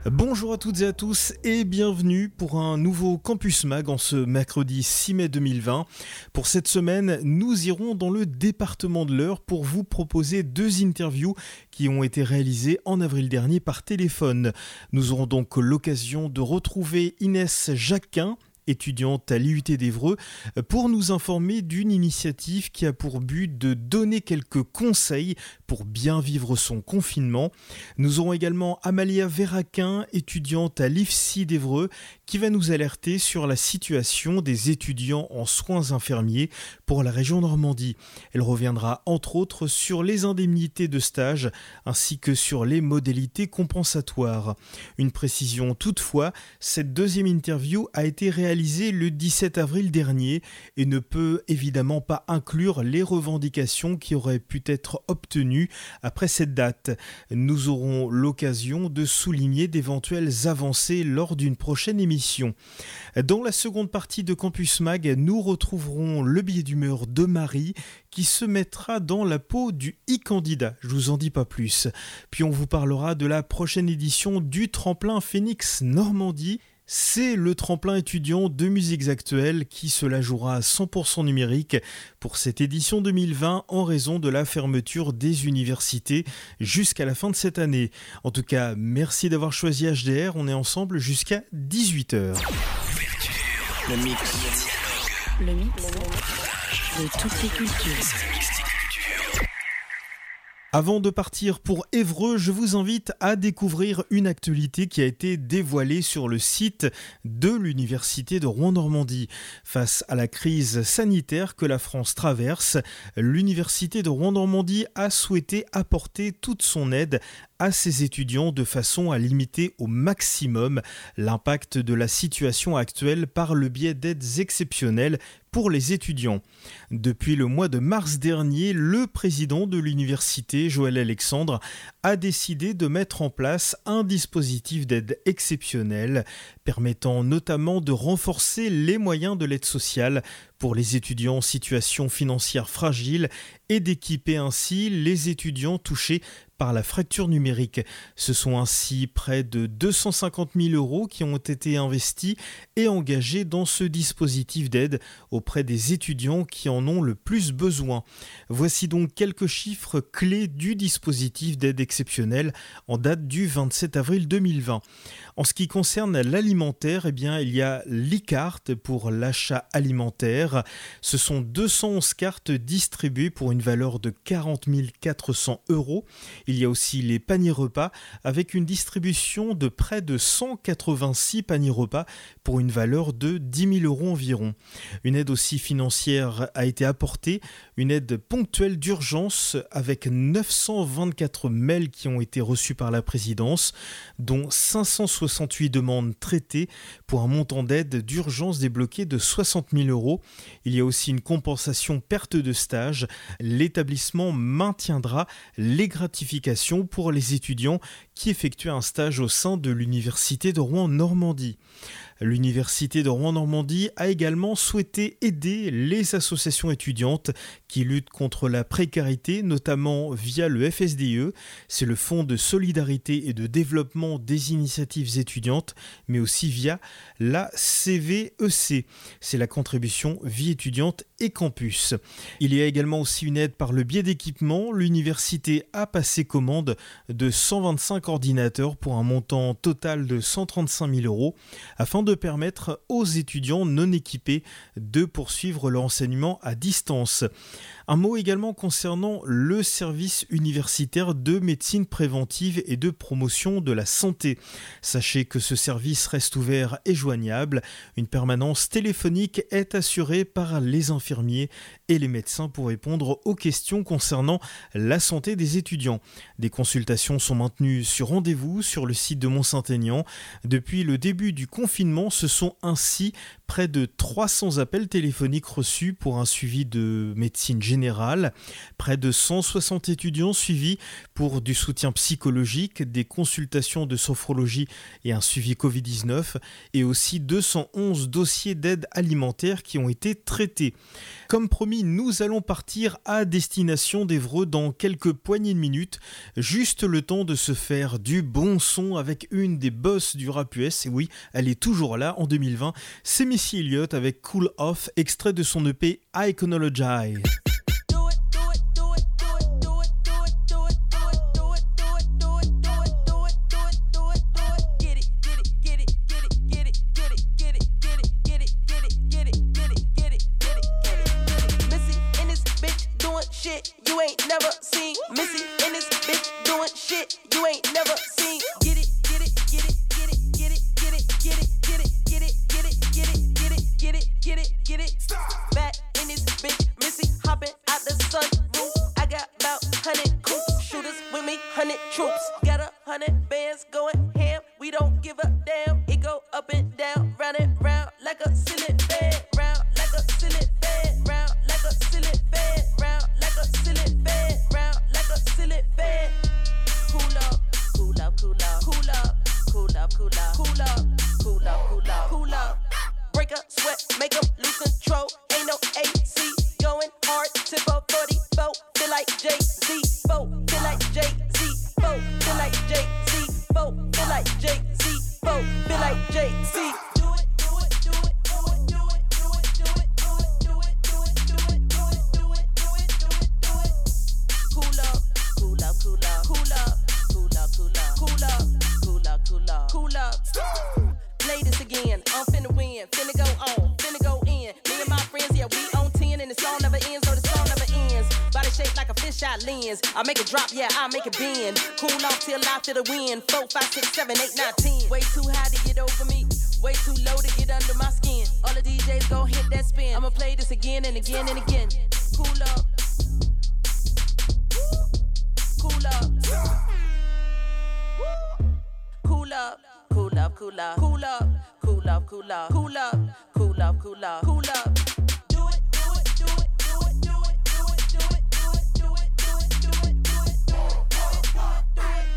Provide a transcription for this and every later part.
Bonjour à toutes et à tous et bienvenue pour un nouveau Campus Mag en ce mercredi 6 mai 2020. Pour cette semaine, nous irons dans le département de l'Eure pour vous proposer deux interviews qui ont été réalisées en avril dernier par téléphone. Nous aurons donc l'occasion de retrouver Inès Jacquin, étudiante à l'IUT d'Évreux, pour nous informer d'une initiative qui a pour but de donner quelques conseils pour bien vivre son confinement. Nous aurons également Amalia Verraquin, étudiante à l'IFSI d'Évreux, qui va nous alerter sur la situation des étudiants en soins infirmiers pour la région Normandie. Elle reviendra entre autres sur les indemnités de stage ainsi que sur les modalités compensatoires. Une précision toutefois, cette deuxième interview a été réalisée le 17 avril dernier et ne peut évidemment pas inclure les revendications qui auraient pu être obtenues après cette date. Nous aurons l'occasion de souligner d'éventuelles avancées lors d'une prochaine émission. Dans la seconde partie de Campus Mag, nous retrouverons le billet d'humeur de Marie qui se mettra dans la peau du e-candidat. Je vous en dis pas plus. Puis on vous parlera de la prochaine édition du tremplin Phoenix Normandie. C'est le tremplin étudiant de musiques actuelles qui se la jouera à 100% numérique pour cette édition 2020 en raison de la fermeture des universités jusqu'à la fin de cette année. En tout cas, merci d'avoir choisi HDR. On est ensemble jusqu'à 18h. Le mix de toutes les cultures. Avant de partir pour Évreux, je vous invite à découvrir une actualité qui a été dévoilée sur le site de l'Université de Rouen-Normandie. Face à la crise sanitaire que la France traverse, l'Université de Rouen-Normandie a souhaité apporter toute son aide à ses étudiants de façon à limiter au maximum l'impact de la situation actuelle par le biais d'aides exceptionnelles pour les étudiants. Depuis le mois de mars dernier, le président de l'université, Joël Alexandre, a décidé de mettre en place un dispositif d'aide exceptionnelle permettant notamment de renforcer les moyens de l'aide sociale pour les étudiants en situation financière fragile et d'équiper ainsi les étudiants touchés par la fracture numérique. Ce sont ainsi près de 250 000 € qui ont été investis et engagés dans ce dispositif d'aide auprès des étudiants qui en ont le plus besoin. Voici donc quelques chiffres clés du dispositif d'aide exceptionnelle en date du 27 avril 2020. En ce qui concerne l'alimentaire, il y a l'e-carte pour l'achat alimentaire. Ce sont 211 cartes distribuées pour une valeur de 40 400 €. Il y a aussi les paniers repas avec une distribution de près de 186 paniers repas pour une valeur de 10 000 € environ. Une aide aussi financière a été apportée, une aide ponctuelle d'urgence avec 924 mails qui ont été reçus par la présidence, dont 568 demandes traitées pour un montant d'aide d'urgence débloqué de 60 000 €. Il y a aussi une compensation perte de stage. L'établissement maintiendra les gratifications pour les étudiants qui effectuent un stage au sein de l'Université de Rouen-Normandie. L'Université de Rouen-Normandie a également souhaité aider les associations étudiantes qui luttent contre la précarité, notamment via le FSDE, c'est le Fonds de solidarité et de développement des initiatives étudiantes, mais aussi via la CVEC, c'est la contribution vie étudiante et campus. Il y a également aussi une aide par le biais d'équipements. L'université a passé commande de 125 ordinateurs pour un montant total de 135 000 € afin de permettre aux étudiants non équipés de poursuivre leur enseignement à distance. Un mot également concernant le service universitaire de médecine préventive et de promotion de la santé. Sachez que ce service reste ouvert et joignable. Une permanence téléphonique est assurée par les infirmiers et les médecins pour répondre aux questions concernant la santé des étudiants. Des consultations sont maintenues sur rendez-vous sur le site de Mont-Saint-Aignan. Depuis le début du confinement, ce sont ainsi près de 300 appels téléphoniques reçus pour un suivi de médecine générale, près de 160 étudiants suivis pour du soutien psychologique, des consultations de sophrologie et un suivi Covid-19, et aussi 211 dossiers d'aide alimentaire qui ont été traités. Comme promis, nous allons partir à destination d'Évreux dans quelques poignées de minutes, juste le temps de se faire faire du bon son avec une des boss du rap US. Et oui, elle est toujours là en 2020. C'est Missy Elliott avec Cool Off, extrait de son EP Iconology. You ain't never seen Missy in this bitch doing shit you ain't never seen. Get it, get it, get it, get it, get it, get it, get it, get it, get it, get it, get it, get it, get it, get it, get it. Back in this bitch, Missy hopping out the sunroof. I got about 100 cool shooters with me, 100 troops. Got 100 bands going ham. We don't give a damn. It go up and down, round and round like a ceiling fan, round like a ceiling fan, round like a ceiling fan, round like a ceiling fan, round like a ceiling fan. Cool up, cool up, cool up, cool up, cool up, cool up, cool up, cool up, cool up, cool up. Break up, sweat, make 'em lose control. Ain't no AC going hard. Tip up 44, feel like Jay-Z. Feel like Jay-Z. Feel like Jay-Z. Feel like Jay-Z. Feel like Jay-Z. Play this again, I'm finna win, finna go on, finna go in. Me and my friends, yeah, we on 10 and the song never ends, no, the song never ends. Body shaped like a fisheye lens, I make it drop, yeah, I make it bend. Cool off till I feel the wind, 4, 5, 6, 7, 8, 9, 10. Way too high to get over me, way too low to get under my skin. All the DJs gon' hit that spin, I'ma play this again and again and again. Cool up, cool up, cool up. Cool up, cool up, cool up, cool up, cool up, cool up, cool up, cool up, cool up. Do it, do it, do it, do it, do it, do it, do it, do it, do it, do it, do it, do it, do it, do it.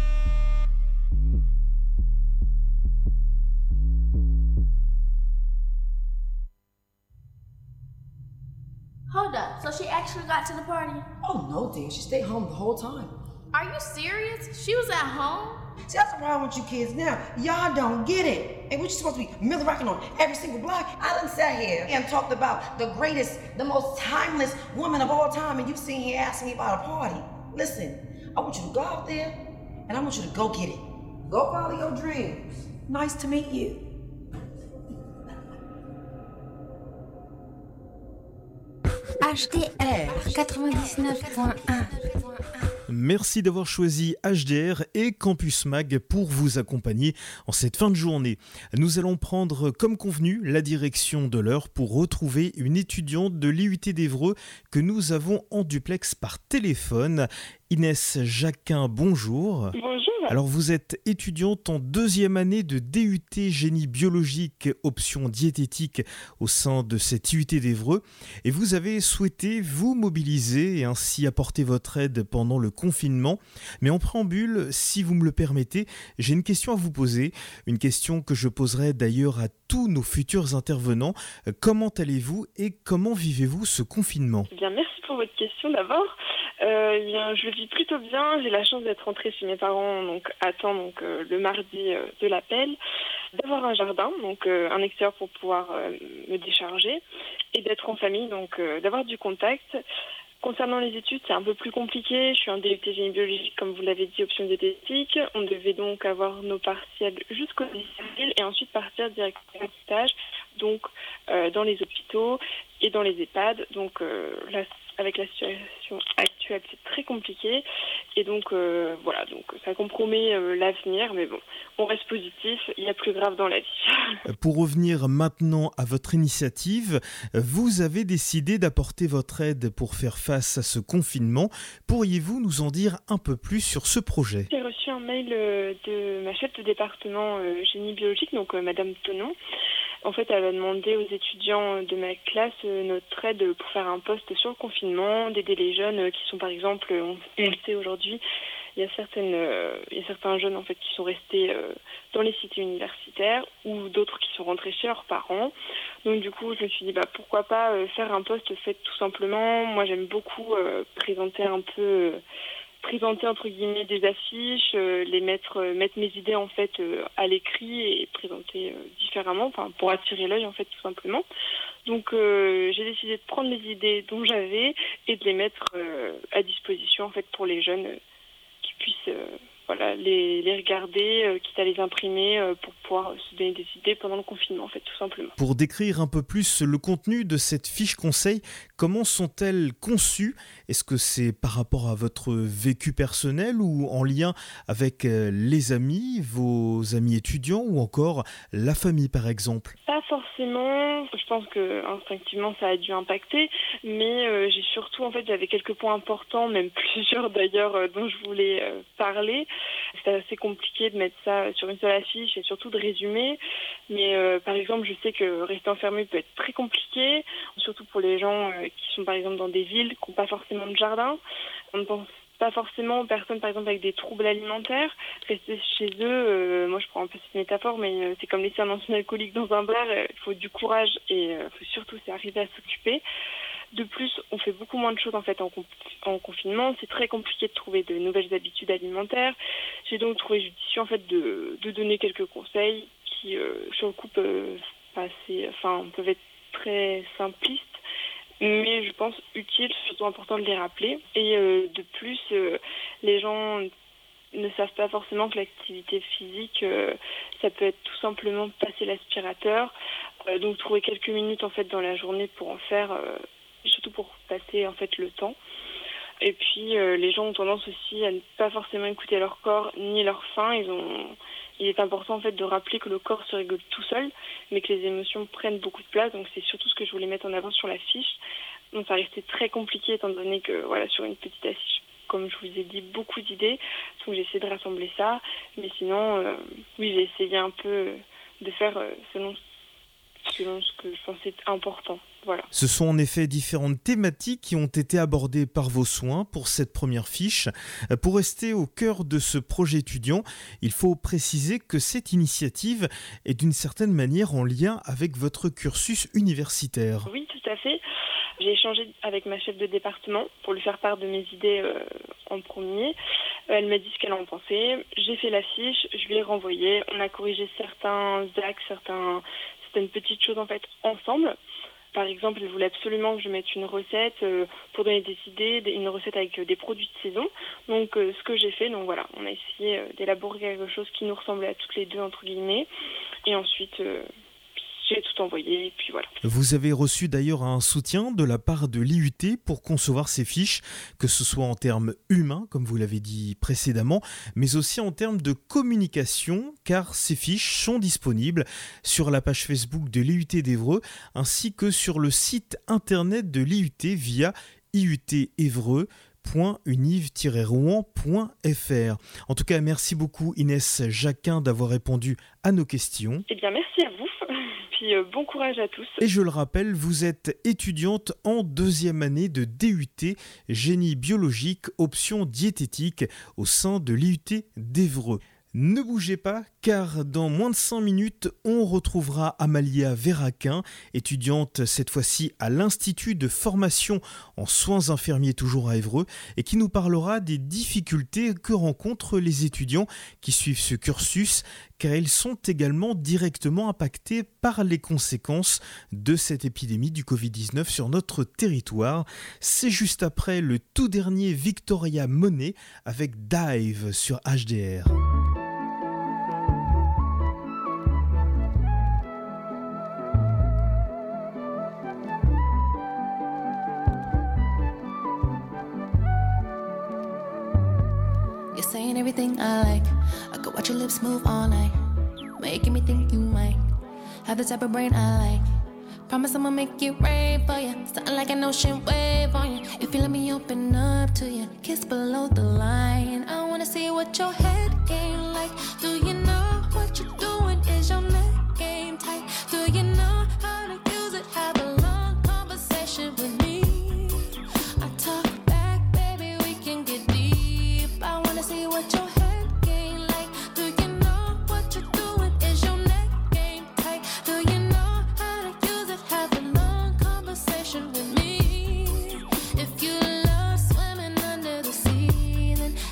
Hold up, so she actually got to the party? Oh no, dear, she stayed home the whole time. Are you serious? She was at home? See, that's the problem with you kids now. Y'all don't get it. And we're supposed to be Miller rocking on every single block. I done sat here and talked about the greatest, the most timeless woman of all time, and you sitting here asking me about a party. Listen, I want you to go out there, and I want you to go get it. Go follow your dreams. Nice to meet you. HDR 99.1. Merci d'avoir choisi HDR et Campus Mag pour vous accompagner en cette fin de journée. Nous allons prendre comme convenu la direction de l'heure pour retrouver une étudiante de l'IUT d'Évreux que nous avons en duplex par téléphone. Inès Jacquin, bonjour. Bonjour. Alors vous êtes étudiante en 2e année de DUT Génie Biologique, option diététique au sein de cette IUT d'Évreux et vous avez souhaité vous mobiliser et ainsi apporter votre aide pendant le confinement. Mais en préambule, si vous me le permettez, j'ai une question à vous poser, une question que je poserai d'ailleurs à tous nos futurs intervenants. Comment allez-vous et comment vivez-vous ce confinement ? Bien, merci pour votre question d'abord. Je vis plutôt bien. J'ai la chance d'être rentrée chez mes parents à temps le mardi de l'appel, d'avoir un jardin, un extérieur pour pouvoir me décharger et d'être en famille, d'avoir du contact. Concernant les études, c'est un peu plus compliqué. Je suis en DUT Génie Biologique, comme vous l'avez dit, option diététique. On devait donc avoir nos partiels jusqu'au 10 avril et ensuite partir directement en stage, dans les hôpitaux et dans les EHPAD. Là, avec la situation actuelle, c'est très compliqué. Et voilà, ça compromet l'avenir. Mais bon, on reste positif. Il y a plus grave dans la vie. Pour revenir maintenant à votre initiative, vous avez décidé d'apporter votre aide pour faire face à ce confinement. Pourriez-vous nous en dire un peu plus sur ce projet ? J'ai reçu un mail de ma chef de département génie biologique, Madame Tonon. En fait, elle a demandé aux étudiants de ma classe notre aide pour faire un poste sur le confinement, d'aider les jeunes qui sont, par exemple, on le sait aujourd'hui, il y a certains jeunes en fait qui sont restés dans les cités universitaires ou d'autres qui sont rentrés chez leurs parents. Donc du coup, je me suis dit pourquoi pas faire un poste fait tout simplement. Moi, j'aime beaucoup présenter un peu présenter entre guillemets des affiches, mettre mes idées en fait à l'écrit et présenter différemment, pour attirer l'œil en fait tout simplement. Donc j'ai décidé de prendre les idées dont j'avais et de les mettre à disposition en fait pour les jeunes qui puissent les regarder, quitte à les imprimer pour pouvoir se donner des idées pendant le confinement en fait tout simplement. Pour décrire un peu plus le contenu de cette fiche conseil, comment sont-elles conçues ? Est-ce que c'est par rapport à votre vécu personnel ou en lien avec les amis, vos amis étudiants ou encore la famille par exemple ? Pas forcément, je pense que instinctivement ça a dû impacter, mais j'ai surtout j'avais quelques points importants, même plusieurs d'ailleurs dont je voulais parler. C'est assez compliqué de mettre ça sur une seule affiche et surtout de résumer, mais par exemple je sais que rester enfermé peut être très compliqué, surtout pour les gens qui sont par exemple dans des villes qui n'ont pas forcément de jardin. On ne pense pas forcément aux personnes par exemple avec des troubles alimentaires. Rester chez eux, moi je prends un peu cette métaphore, mais c'est comme laisser un ancien alcoolique dans un bar, il faut du courage et il faut surtout arriver à s'occuper. De plus, on fait beaucoup moins de choses en fait en confinement. C'est très compliqué de trouver de nouvelles habitudes alimentaires. J'ai donc trouvé judicieux en fait de donner quelques conseils qui sur le coup peuvent être très simplistes, mais je pense utiles, surtout important de les rappeler. Et de plus, les gens ne savent pas forcément que l'activité physique, ça peut être tout simplement passer l'aspirateur. Donc trouver quelques minutes en fait dans la journée pour en faire. Surtout pour passer en fait le temps. Et puis les gens ont tendance aussi à ne pas forcément écouter leur corps ni leur faim. Il est important en fait de rappeler que le corps se régule tout seul, mais que les émotions prennent beaucoup de place. Donc c'est surtout ce que je voulais mettre en avant sur la fiche. Donc ça restait très compliqué étant donné que sur une petite affiche, comme je vous ai dit, beaucoup d'idées. Donc j'ai essayé de rassembler ça. Mais sinon, j'ai essayé un peu de faire selon ce que je pensais important. Voilà. Ce sont en effet différentes thématiques qui ont été abordées par vos soins pour cette première fiche. Pour rester au cœur de ce projet étudiant, il faut préciser que cette initiative est d'une certaine manière en lien avec votre cursus universitaire. Oui, tout à fait. J'ai échangé avec ma chef de département pour lui faire part de mes idées en premier. Elle m'a dit ce qu'elle en pensait. J'ai fait la fiche, je lui ai renvoyé. On a corrigé certains axes, certaines petites choses en fait ensemble. Par exemple, elle voulait absolument que je mette une recette pour donner des idées, une recette avec des produits de saison. Donc, ce que j'ai fait, on a essayé d'élaborer quelque chose qui nous ressemblait à toutes les deux, entre guillemets. Et ensuite, j'ai tout envoyé, et puis voilà. Vous avez reçu d'ailleurs un soutien de la part de l'IUT pour concevoir ces fiches, que ce soit en termes humains, comme vous l'avez dit précédemment, mais aussi en termes de communication, car ces fiches sont disponibles sur la page Facebook de l'IUT d'Évreux, ainsi que sur le site internet de l'IUT via iutévreux.univ-rouen.fr. En tout cas, merci beaucoup Inès Jacquin d'avoir répondu à nos questions. Eh bien, merci à vous. Puis bon courage à tous. Et je le rappelle, vous êtes étudiante en 2e année de DUT Génie biologique, option diététique au sein de l'IUT d'Évreux. Ne bougez pas, car dans moins de 5 minutes, on retrouvera Amalia Verraquin, étudiante cette fois-ci à l'Institut de formation en soins infirmiers toujours à Évreux, et qui nous parlera des difficultés que rencontrent les étudiants qui suivent ce cursus, car ils sont également directement impactés par les conséquences de cette épidémie du Covid-19 sur notre territoire. C'est juste après le tout dernier Victoria Monet avec Dive sur HDR. You're saying everything I like. I could watch your lips move all night, making me think you might have the type of brain I like. Promise I'ma make it rain for you, something like an ocean wave on you. If you let me open up to you, kiss below the line. I wanna see what your head game like. Do you know what you're doing? Is your neck game tight? Do you know how to use it? Have a long conversation with me. I talk back, baby, we can get deep. I wanna see what your head game like. Do you know what you're doing? Is your neck game tight? Do you know how to use it? Have a long conversation with me. If you love swimming under the sea, then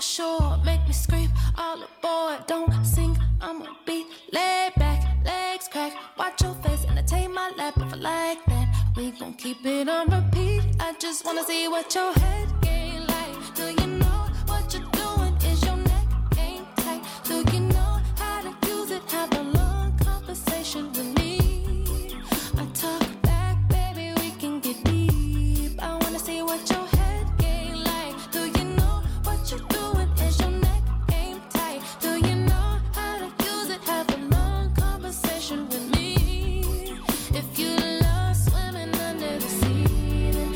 shore, make me scream. All aboard, don't sing. I'ma be laid back, legs crack. Watch your face, entertain my lap. If I like that, we gon' keep it on repeat. I just wanna see what your head game like. Do you know what you're doing? Is your neck game tight? Do you know how to use it? Have a long conversation with me. I talk back, baby, we can get deep. I wanna see what your head game like. Do you know what you're doing? Is your neck game tight? Do you know how to use it? Have a long conversation with me. If you love swimming under the sea, then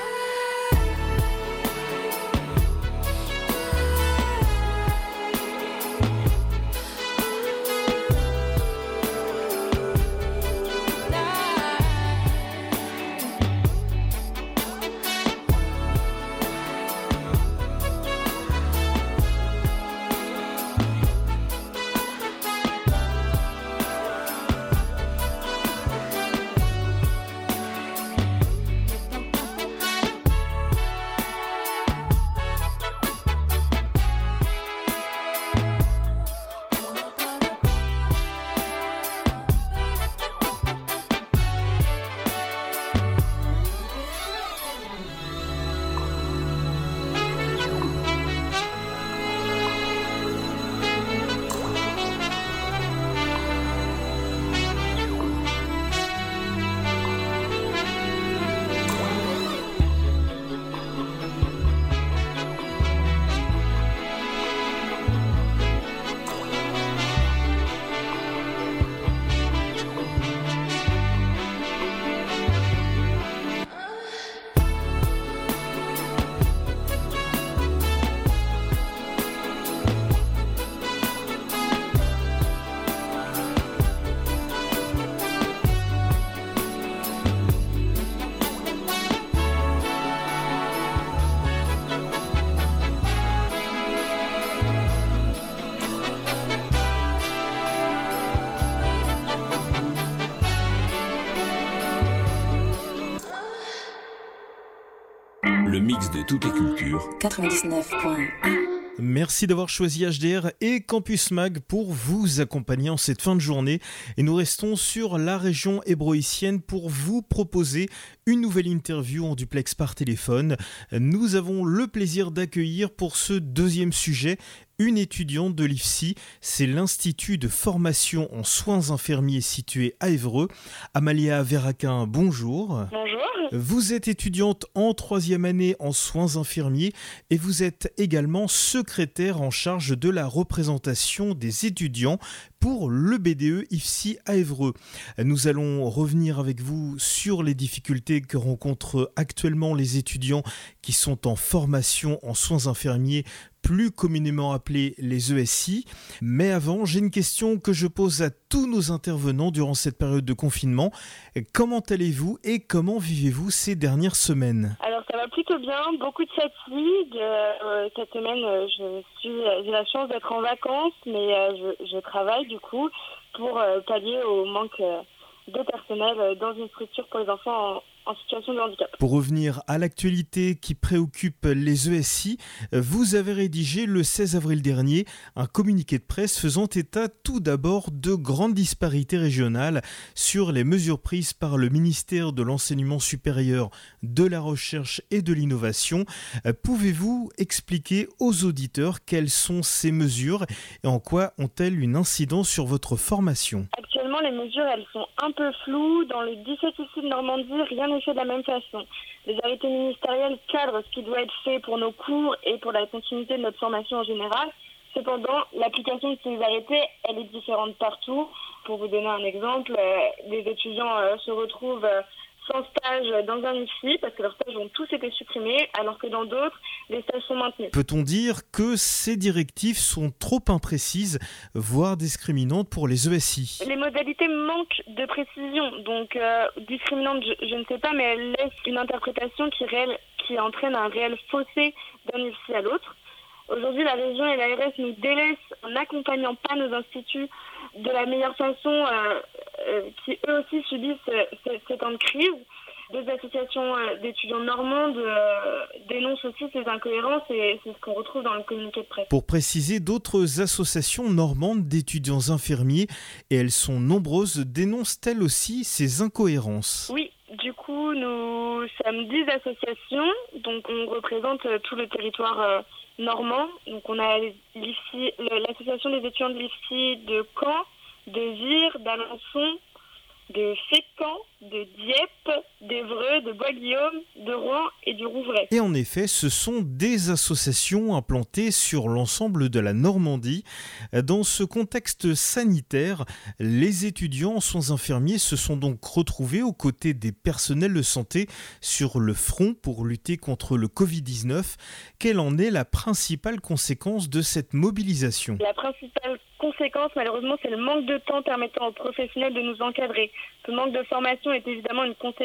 Le mix de toutes les cultures. 99.1. Merci d'avoir choisi HDR et Campus Mag pour vous accompagner en cette fin de journée. Et nous restons sur la région hébroïcienne pour vous proposer une nouvelle interview en duplex par téléphone. Nous avons le plaisir d'accueillir pour ce deuxième sujet une étudiante de l'IFSI, c'est l'Institut de formation en soins infirmiers situé à Évreux. Amalia Verraquin, bonjour. Bonjour. Vous êtes étudiante en 3e année en soins infirmiers et vous êtes également secrétaire en charge de la représentation des étudiants pour le BDE IFSI à Évreux. Nous allons revenir avec vous sur les difficultés que rencontrent actuellement les étudiants qui sont en formation en soins infirmiers, plus communément appelés les ESI. Mais avant, j'ai une question que je pose à tous nos intervenants durant cette période de confinement. Comment allez-vous et comment vivez-vous ces dernières semaines ? Alors ça va plutôt bien, beaucoup de fatigue. Cette semaine, j'ai la chance d'être en vacances, mais je travaille du coup pour pallier au manque de personnel dans une structure pour les enfants en situation de handicap. Pour revenir à l'actualité qui préoccupe les ESI, vous avez rédigé le 16 avril dernier un communiqué de presse faisant état tout d'abord de grandes disparités régionales sur les mesures prises par le ministère de l'Enseignement supérieur, de la Recherche et de l'Innovation. Pouvez-vous expliquer aux auditeurs quelles sont ces mesures et en quoi ont-elles une incidence sur votre formation ? Actuellement, les mesures, elles sont un peu floues. Dans les 17 ici de Normandie, rien n'est fait de la même façon. Les arrêtés ministériels cadrent ce qui doit être fait pour nos cours et pour la continuité de notre formation en général. Cependant, l'application de ces arrêtés, elle est différente partout. Pour vous donner un exemple, les étudiants se retrouvent sans stage dans un IFSI parce que leurs stages ont tous été supprimés, alors que dans d'autres, les stages sont maintenus. Peut-on dire que ces directives sont trop imprécises, voire discriminantes pour les ESI ? Les modalités manquent de précision, donc discriminantes, je ne sais pas, mais elles laissent une interprétation qui entraîne un réel fossé d'un IFSI à l'autre. Aujourd'hui, la région et l'ARS nous délaissent en n'accompagnant pas nos instituts de la meilleure façon, qui eux aussi subissent ces temps de crise. D'autres associations d'étudiants normandes dénoncent aussi ces incohérences et c'est ce qu'on retrouve dans le communiqué de presse. Pour préciser, d'autres associations normandes d'étudiants infirmiers, et elles sont nombreuses, dénoncent elles aussi ces incohérences. Oui, du coup, nous sommes 10 associations, donc on représente tout le territoire normand. Donc on a l'IFSI, l'association des étudiants de l'IFSI de Caen, de Vire, d'Alençon, de Fécamp, de Dieppe, d'Évreux, de Bois-Guillaume, de Rouen et du Rouvray. Et en effet, ce sont des associations implantées sur l'ensemble de la Normandie. Dans ce contexte sanitaire, les étudiants en soins infirmiers se sont donc retrouvés aux côtés des personnels de santé sur le front pour lutter contre le Covid-19. Quelle en est la principale conséquence de cette mobilisation ? La principale conséquence, malheureusement, c'est le manque de temps permettant aux professionnels de nous encadrer. Ce manque de formation est évidemment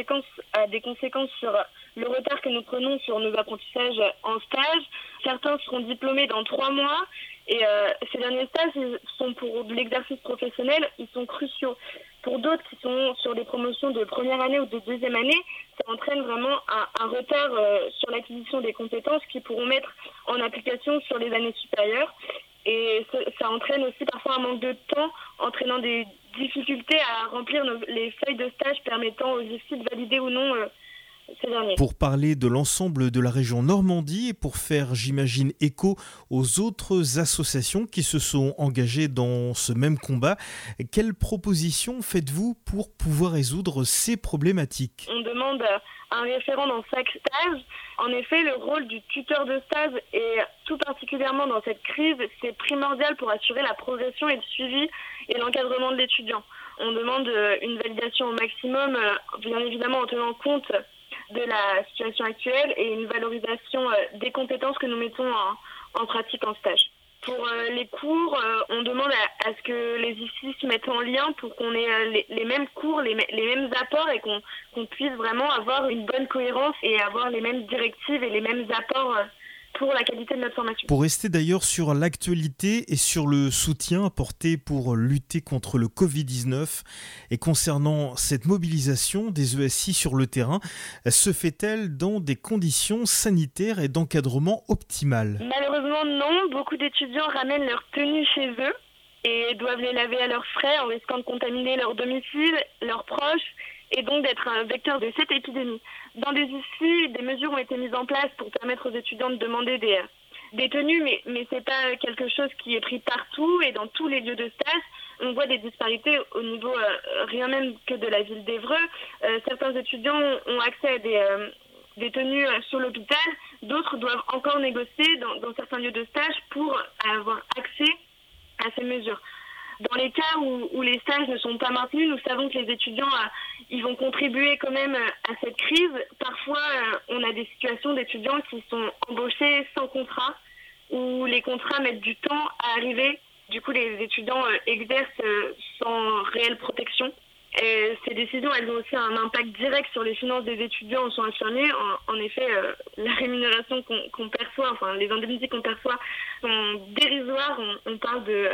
des conséquences sur le retard que nous prenons sur nos apprentissages en stage. Certains seront diplômés dans 3 mois et ces derniers stages sont pour de l'exercice professionnel, ils sont cruciaux. Pour d'autres qui sont sur des promotions de première année ou de deuxième année, ça entraîne vraiment un retard sur l'acquisition des compétences qu'ils pourront mettre en application sur les années supérieures. Et ça entraîne aussi parfois un manque de temps, entraînant des difficultés à remplir les feuilles de stage permettant aux IFSI de valider ou non ces derniers. Pour parler de l'ensemble de la région Normandie et pour faire, j'imagine, écho aux autres associations qui se sont engagées dans ce même combat, quelles propositions faites-vous pour pouvoir résoudre ces problématiques ? On demande un référent dans chaque stage. En effet, le rôle du tuteur de stage et tout particulièrement dans cette crise, c'est primordial pour assurer la progression et le suivi et l'encadrement de l'étudiant. On demande une validation au maximum, bien évidemment en tenant compte de la situation actuelle et une valorisation des compétences que nous mettons en pratique en stage. Pour les cours, on demande à ce que les IFSI se mettent en lien pour qu'on ait les mêmes cours, les mêmes apports et qu'on puisse vraiment avoir une bonne cohérence et avoir les mêmes directives et les mêmes apports pour la qualité de notre formation. Pour rester d'ailleurs sur l'actualité et sur le soutien apporté pour lutter contre le Covid-19 et concernant cette mobilisation des ESI sur le terrain, se fait-elle dans des conditions sanitaires et d'encadrement optimales ? Malheureusement non, beaucoup d'étudiants ramènent leurs tenues chez eux et doivent les laver à leurs frais en risquant de contaminer leur domicile, leurs proches et donc d'être un vecteur de cette épidémie. Dans des IFSI, des mesures ont été mises en place pour permettre aux étudiants de demander des tenues, mais c'est pas quelque chose qui est pris partout et dans tous les lieux de stage. On voit des disparités au niveau rien même que de la ville d'Évreux. Certains étudiants ont accès à des tenues sur l'hôpital, d'autres doivent encore négocier dans certains lieux de stage pour avoir accès à ces mesures. Dans les cas où les stages ne sont pas maintenus, nous savons que les étudiants ils vont contribuer quand même à cette crise. Parfois, on a des situations d'étudiants qui sont embauchés sans contrat, où les contrats mettent du temps à arriver. Du coup, les étudiants exercent sans réelle protection. Et ces décisions, elles ont aussi un impact direct sur les finances des étudiants en soins infirmiers. En effet, la rémunération qu'on perçoit, enfin les indemnités qu'on perçoit sont dérisoires. On parle de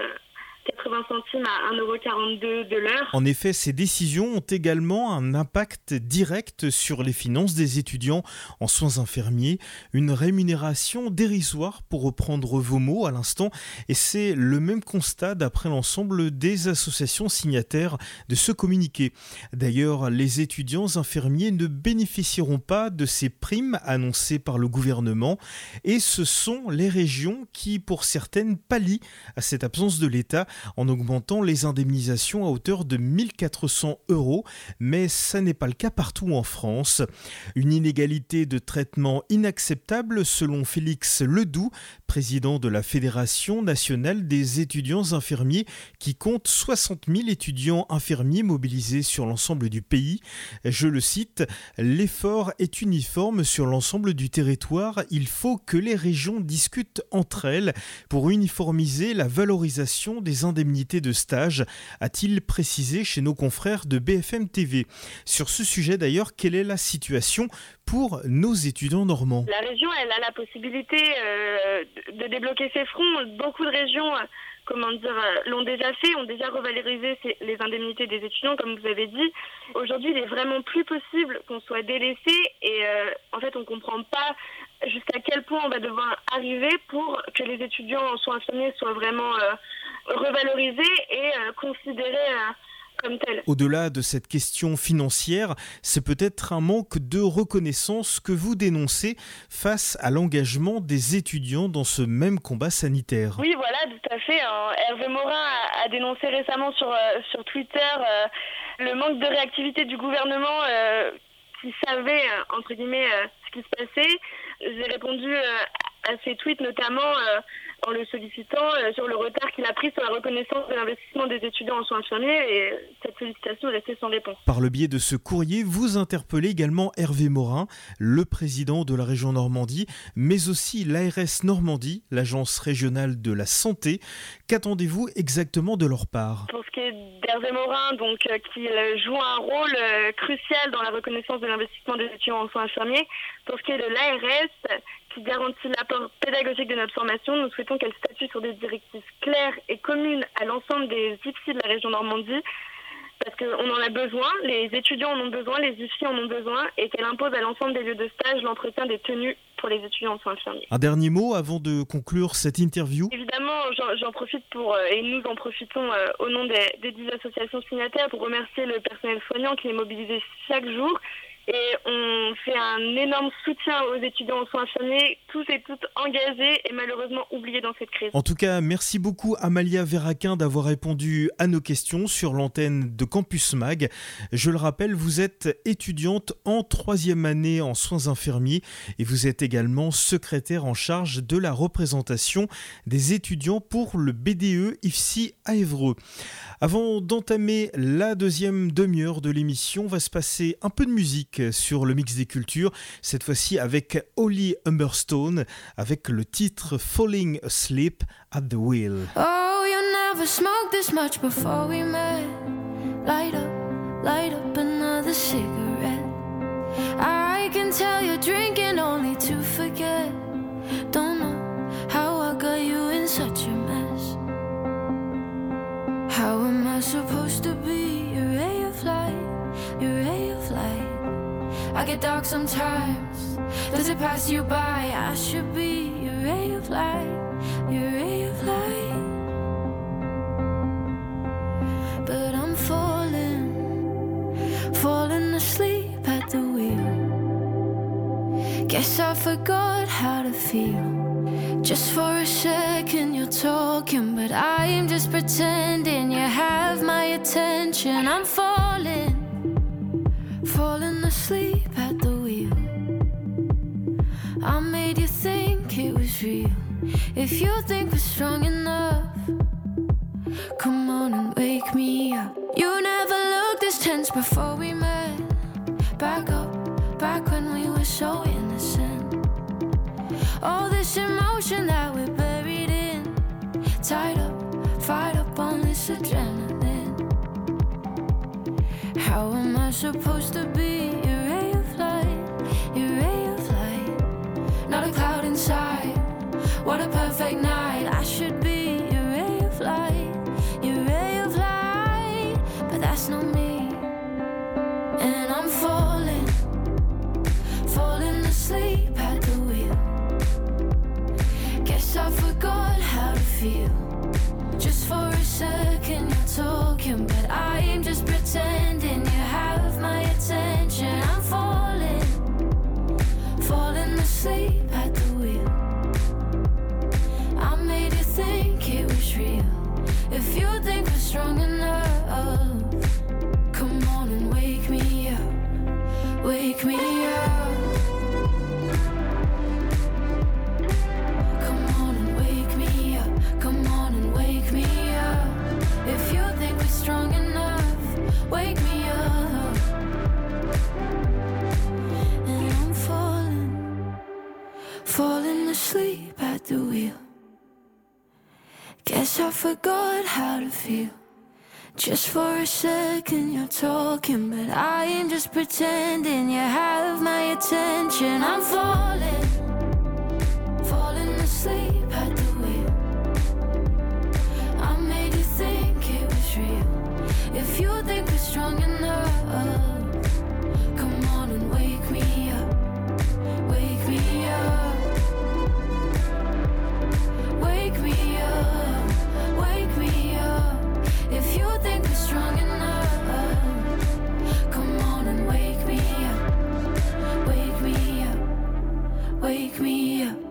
80 centimes à 1,42 € de l'heure. En effet, ces décisions ont également un impact direct sur les finances des étudiants en soins infirmiers. Une rémunération dérisoire, pour reprendre vos mots à l'instant, et c'est le même constat d'après l'ensemble des associations signataires de ce communiqué. D'ailleurs, les étudiants infirmiers ne bénéficieront pas de ces primes annoncées par le gouvernement, et ce sont les régions qui, pour certaines, pallient à cette absence de l'État en augmentant les indemnisations à hauteur de 1 400 €, mais ça n'est pas le cas partout en France. Une inégalité de traitement inacceptable selon Félix Ledoux, président de la Fédération nationale des étudiants infirmiers qui compte 60 000 étudiants infirmiers mobilisés sur l'ensemble du pays. Je le cite, « L'effort est uniforme sur l'ensemble du territoire. Il faut que les régions discutent entre elles pour uniformiser la valorisation des indemnités de stage, a-t-il précisé chez nos confrères de BFM TV. Sur ce sujet d'ailleurs, quelle est la situation pour nos étudiants normands? La région, elle a la possibilité de débloquer ses fonds. Beaucoup de régions l'ont déjà fait, ont déjà revalorisé les indemnités des étudiants, comme vous avez dit. Aujourd'hui, il est vraiment plus possible qu'on soit délaissé et en fait, on ne comprend pas jusqu'à quel point on va devoir arriver pour que les étudiants en soins infirmiers soient vraiment revalorisés et considérés comme tel. Au-delà de cette question financière, c'est peut-être un manque de reconnaissance que vous dénoncez face à l'engagement des étudiants dans ce même combat sanitaire. Oui, voilà, tout à fait. Hervé Morin a dénoncé récemment sur Twitter le manque de réactivité du gouvernement qui savait, entre guillemets, ce qui se passait. J'ai répondu à ces tweets notamment en le sollicitant sur le retard qu'il a pris sur la reconnaissance de l'investissement des étudiants en soins infirmiers, et cette sollicitation est restée sans réponse. Par le biais de ce courrier, vous interpellez également Hervé Morin, le président de la région Normandie, mais aussi l'ARS Normandie, l'agence régionale de la santé. Qu'attendez-vous exactement de leur part? Pour ce qui est d'Hervé Morin, donc, qui joue un rôle crucial dans la reconnaissance de l'investissement des étudiants en soins infirmiers, pour ce qui est de l'ARS, qui garantit l'apport pédagogique de notre formation, nous souhaitons qu'elle statue sur des directives claires et communes à l'ensemble des IFSI de la région Normandie, parce qu'on en a besoin, les étudiants en ont besoin, les IFSI en ont besoin, et qu'elle impose à l'ensemble des lieux de stage l'entretien des tenues pour les étudiants en soins infirmiers. Un dernier mot avant de conclure cette interview? Évidemment, j'en profite et nous en profitons au nom des 10 associations signataires pour remercier le personnel soignant qui est mobilisé chaque jour. Et on fait un énorme soutien aux étudiants en soins infirmiers, tous et toutes engagés et malheureusement oubliés dans cette crise. En tout cas, merci beaucoup Amalia Verraquin d'avoir répondu à nos questions sur l'antenne de Campus Mag. Je le rappelle, vous êtes étudiante en 3e année en soins infirmiers et vous êtes également secrétaire en charge de la représentation des étudiants pour le BDE IFSI à Évreux. Avant d'entamer la deuxième demi-heure de l'émission, va se passer un peu de musique sur le mix des cultures, cette fois-ci avec Holly Humberstone, avec le titre Falling Asleep at the Wheel. Oh, you never smoked this much before we met. Light up another cigarette. I can tell you're drinking only to forget. Don't know how I got you in such a mess. How am I supposed to be your ray of light, your ray of light? I get dark sometimes, does it pass you by? I should be your ray of light, your ray of light. But I'm falling asleep at the wheel. Guess I forgot how to feel. Just for a second you're talking, but I am just pretending you have my attention. I'm falling asleep at the wheel. I made you think it was real. If you think we're strong enough, come on and wake me up. You never looked this tense before we met. Back up, back when we were so innocent. All this emotion that we're buried in, tied up, fired up on this adrenaline. How am I supposed to be your ray of light, your ray of light? Not a cloud inside, what a perfect night. I should be your ray of light, your ray of light. But that's not me, and I'm falling asleep at the wheel. Guess I forgot how to feel. Just for a second you're talking, but I am just pretending you have my attention. Guess I forgot how to feel. Just for a second you're talking, but I ain't just pretending. You have my attention. I'm falling asleep at the wheel. I made you think it was real. If you think we're strong enough, come on and wake me up. Wake me up. Wake me up. Wake me up. If you think we're strong enough, come on and wake me up. Wake me up. Wake me up.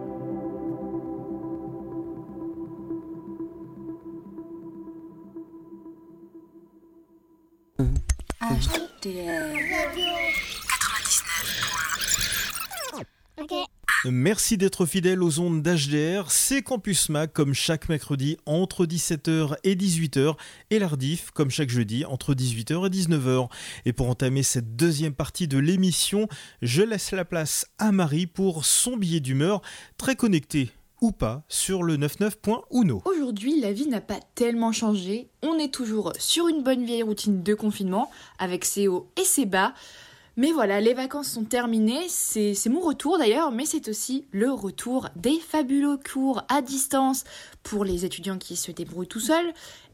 Merci d'être fidèle aux ondes d'HDR, c'est Campus Mag comme chaque mercredi entre 17h et 18h et l'Ardif comme chaque jeudi entre 18h et 19h. Et pour entamer cette deuxième partie de l'émission, je laisse la place à Marie pour son billet d'humeur très connecté ou pas sur le 99.uno. Aujourd'hui, la vie n'a pas tellement changé, on est toujours sur une bonne vieille routine de confinement avec ses hauts et ses bas. Mais voilà, les vacances sont terminées, c'est mon retour d'ailleurs, mais c'est aussi le retour des fabuleux cours à distance pour les étudiants qui se débrouillent tout seuls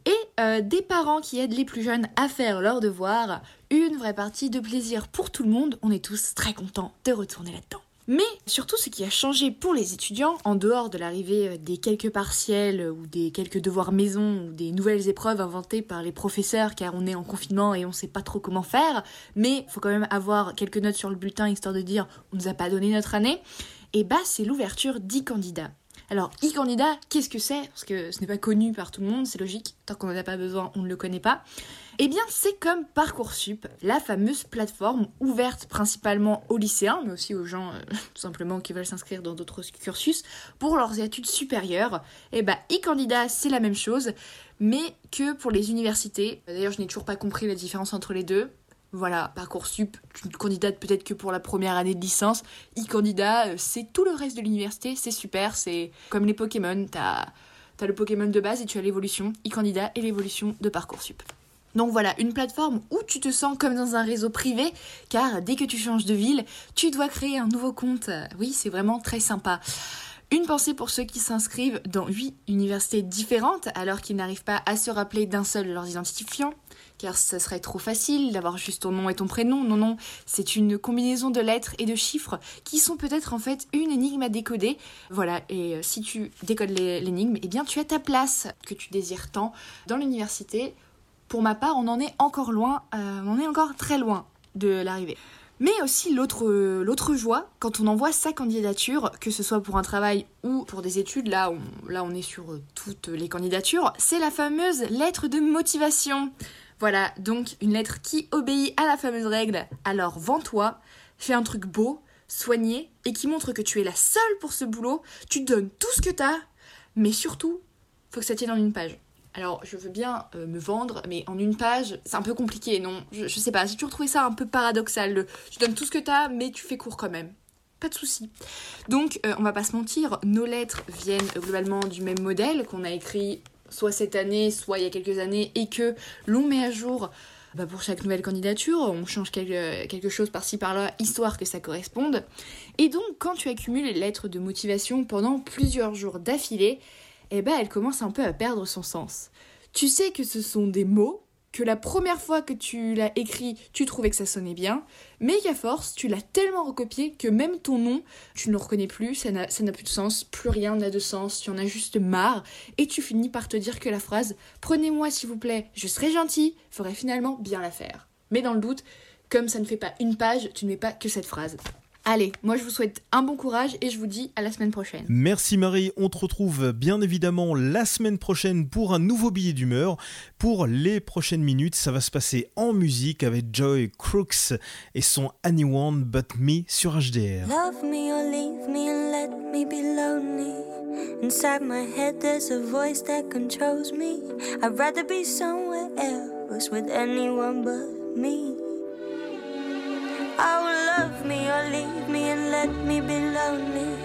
et des parents qui aident les plus jeunes à faire leurs devoirs. Une vraie partie de plaisir pour tout le monde, on est tous très contents de retourner là-dedans. Mais surtout, ce qui a changé pour les étudiants, en dehors de l'arrivée des quelques partiels ou des quelques devoirs maison ou des nouvelles épreuves inventées par les professeurs car on est en confinement et on sait pas trop comment faire, mais il faut quand même avoir quelques notes sur le bulletin histoire de dire on nous a pas donné notre année, et bah c'est l'ouverture d'e-candidat. Alors, e-candidat, qu'est-ce que c'est ? Parce que ce n'est pas connu par tout le monde, c'est logique, tant qu'on n'en a pas besoin, on ne le connaît pas. Eh bien, c'est comme Parcoursup, la fameuse plateforme ouverte principalement aux lycéens, mais aussi aux gens tout simplement qui veulent s'inscrire dans d'autres cursus pour leurs études supérieures. Et bah, e-candidat, c'est la même chose, mais que pour les universités. D'ailleurs, je n'ai toujours pas compris la différence entre les deux. Voilà, Parcoursup, tu ne candidates peut-être que pour la première année de licence. E-candidat, c'est tout le reste de l'université, c'est super, c'est comme les Pokémon, t'as le Pokémon de base et tu as l'évolution e-candidat et l'évolution de Parcoursup. Donc voilà, une plateforme où tu te sens comme dans un réseau privé, car dès que tu changes de ville, tu dois créer un nouveau compte. Oui, c'est vraiment très sympa. Une pensée pour ceux qui s'inscrivent dans 8 universités différentes, alors qu'ils n'arrivent pas à se rappeler d'un seul de leurs identifiants, car ça serait trop facile d'avoir juste ton nom et ton prénom. Non, c'est une combinaison de lettres et de chiffres qui sont peut-être en fait une énigme à décoder. Voilà, et si tu décodes l'énigme, eh bien tu as ta place que tu désires tant dans l'université. Pour ma part, on en est encore loin, on est encore très loin de l'arrivée. Mais aussi l'autre joie, quand on envoie sa candidature, que ce soit pour un travail ou pour des études, là on est sur toutes les candidatures, c'est la fameuse lettre de motivation. Voilà, donc une lettre qui obéit à la fameuse règle. Alors vends-toi, fais un truc beau, soigné, et qui montre que tu es la seule pour ce boulot, tu donnes tout ce que t'as, mais surtout, faut que ça tienne en une page. Alors, je veux bien me vendre, mais en une page, c'est un peu compliqué, non ? Je sais pas, j'ai toujours trouvé ça un peu paradoxal. Tu donnes tout ce que t'as, mais tu fais court quand même. Pas de souci. Donc, on va pas se mentir, nos lettres viennent globalement du même modèle qu'on a écrit soit cette année, soit il y a quelques années, et que l'on met à jour pour chaque nouvelle candidature. On change quelque chose par-ci par-là, histoire que ça corresponde. Et donc, quand tu accumules les lettres de motivation pendant plusieurs jours d'affilée, elle commence un peu à perdre son sens. Tu sais que ce sont des mots, que la première fois que tu l'as écrit, tu trouvais que ça sonnait bien, mais qu'à force, tu l'as tellement recopié que même ton nom, tu ne le reconnais plus, ça n'a plus de sens, plus rien n'a de sens, tu en as juste marre, et tu finis par te dire que la phrase « Prenez-moi s'il vous plaît, je serai gentil » ferait finalement bien l'affaire. Mais dans le doute, comme ça ne fait pas une page, tu ne mets pas que cette phrase. Allez, moi je vous souhaite un bon courage et je vous dis à la semaine prochaine. Merci Marie, on te retrouve bien évidemment la semaine prochaine pour un nouveau billet d'humeur. Pour les prochaines minutes, ça va se passer en musique avec Joy Crooks et son Anyone But Me sur HDR. Love me or leave me and let me be lonely. Inside my head there's a voice that controls me. I'd rather be somewhere else with anyone but me. Oh, love me or leave me and let me be lonely.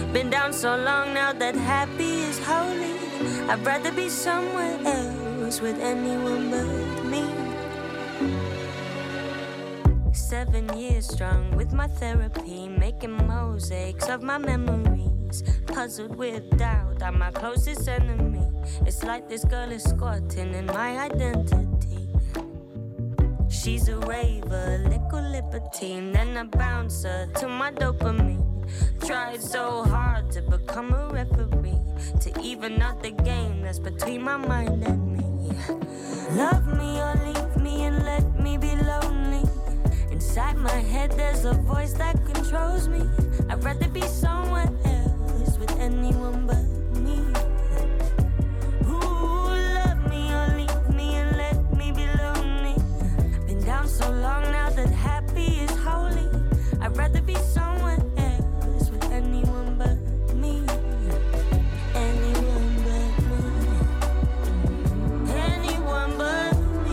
Been down so long now that happy is holy. I'd rather be somewhere else with anyone but me. 7 years strong with my therapy, making mosaics of my memories. Puzzled with doubt, I'm my closest enemy. It's like this girl is squatting in my identity. She's a raver, little libertine, then a bouncer to my dopamine. Tried so hard to become a referee, to even out the game that's between my mind and me. Love me or leave me and let me be lonely. Inside my head there's a voice that controls me. I'd rather be somewhere else with anyone but me. Ooh, love me or leave me and let me be lonely. Been down so long now that happy is holy. I'd rather be somewhere else with anyone but me. Anyone but me. Anyone but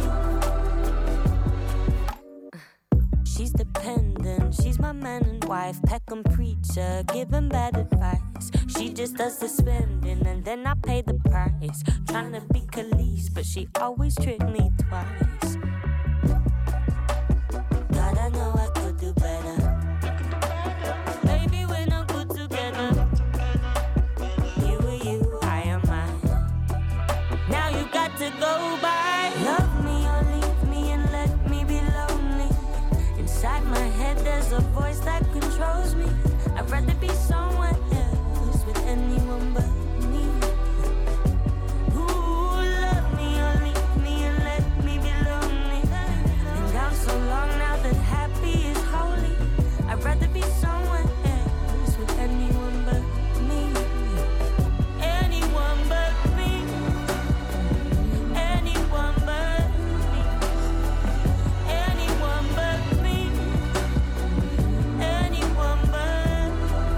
me. She's dependent, she's my man and wife. Peckham preacher, giving bad advice. She just does the spending and then I pay the price. Trying to be Khalees, but she always tricked me twice. God, I know I could do better. Baby, we're not good together. You are you, I am I. Now you got to go by. Love me or leave me and let me be lonely. Inside my head there's a voice that controls me. I'd rather be somewhere else with anyone but me. Ooh, love me or leave me and let me be lonely. Been down so long now that happy is holy. I'd rather be somewhere else with anyone but me. Anyone but me. Anyone but me. Anyone but me. Anyone but.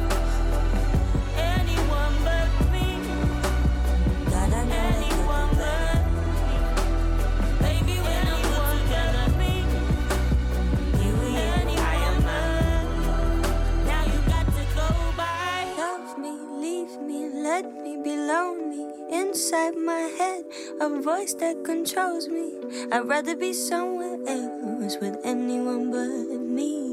Anyone but me. God, I know anyone but me. Baby, we're not good together. Me. You and I am mine. Now you got to go by. Love me, leave me, let me be lonely. Inside my head, a voice that controls me. I'd rather be somewhere else with anyone but me.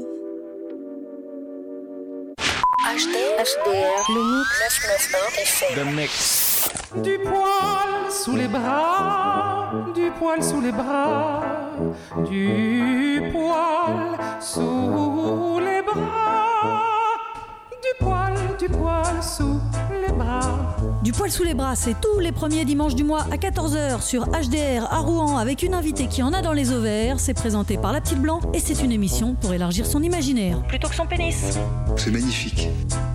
HDR, le mix 991 FM. The Mix. Du poil sous les bras, du poil sous les bras, du poil sous les bras, du poil sous les bras. Du poil sous les bras, c'est tous les premiers dimanches du mois à 14h sur HDR à Rouen avec une invitée qui en a dans les ovaires. C'est présenté par La Petite Blanc et c'est une émission pour élargir son imaginaire. Plutôt que son pénis. C'est magnifique.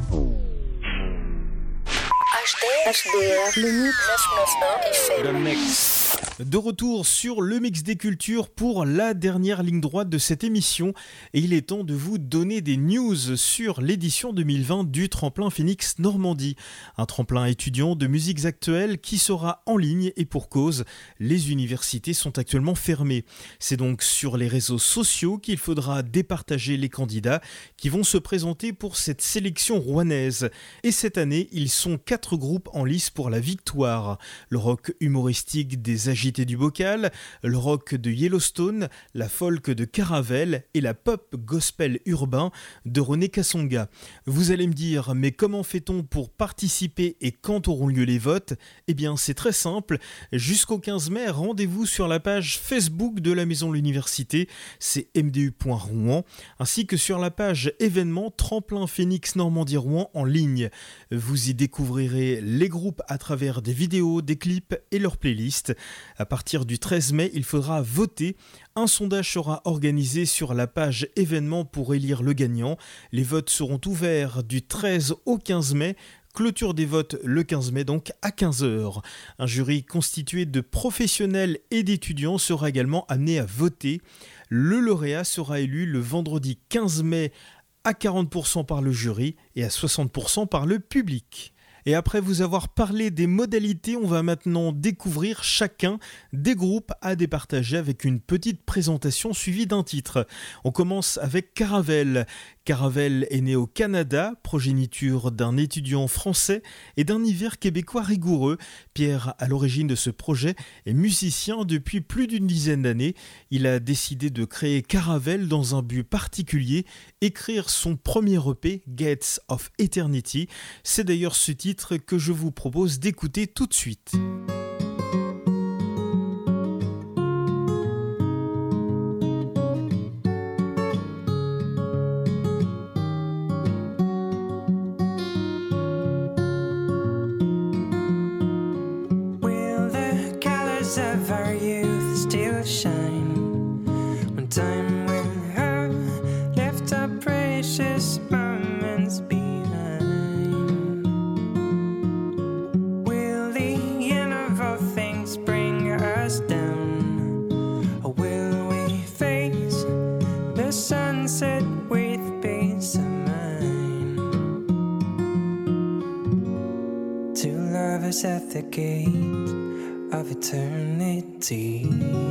HDR, le mix 991 FM. The Mix. De retour sur le mix des cultures pour la dernière ligne droite de cette émission et il est temps de vous donner des news sur l'édition 2020 du Tremplin Phoenix Normandie, un tremplin étudiant de musiques actuelles qui sera en ligne et pour cause, les universités sont actuellement fermées. C'est donc sur les réseaux sociaux qu'il faudra départager les candidats qui vont se présenter pour cette sélection rouennaise. Et cette année, ils sont 4 groupes en lice pour la victoire. Le rock humoristique des Agités du Bocal, le rock de Yellowstone, la folk de Caravelle et la pop gospel urbain de René Kassonga. Vous allez me dire, mais comment fait-on pour participer et quand auront lieu les votes ? Eh bien, c'est très simple. Jusqu'au 15 mai, rendez-vous sur la page Facebook de la Maison de l'Université, c'est mdu.rouen, ainsi que sur la page événements Tremplin Phoenix Normandie Rouen en ligne. Vous y découvrirez les groupes à travers des vidéos, des clips et leurs playlists. À partir du 13 mai, il faudra voter. Un sondage sera organisé sur la page événements pour élire le gagnant. Les votes seront ouverts du 13 au 15 mai. Clôture des votes le 15 mai, donc à 15h. Un jury constitué de professionnels et d'étudiants sera également amené à voter. Le lauréat sera élu le vendredi 15 mai à 40% par le jury et à 60% par le public. Et après vous avoir parlé des modalités, on va maintenant découvrir chacun des groupes à départager avec une petite présentation suivie d'un titre. On commence avec Caravelle. Caravelle est né au Canada, progéniture d'un étudiant français et d'un hiver québécois rigoureux. Pierre, à l'origine de ce projet, est musicien depuis plus d'une dizaine d'années. Il a décidé de créer Caravelle dans un but particulier, écrire son premier EP, Gates of Eternity. C'est d'ailleurs ce titre que je vous propose d'écouter tout de suite. Of our youth still shine when time will have left our precious moments behind. Will the end of all things bring us down, or will we face the sunset with peace of mind? Two lovers at the gate of eternity,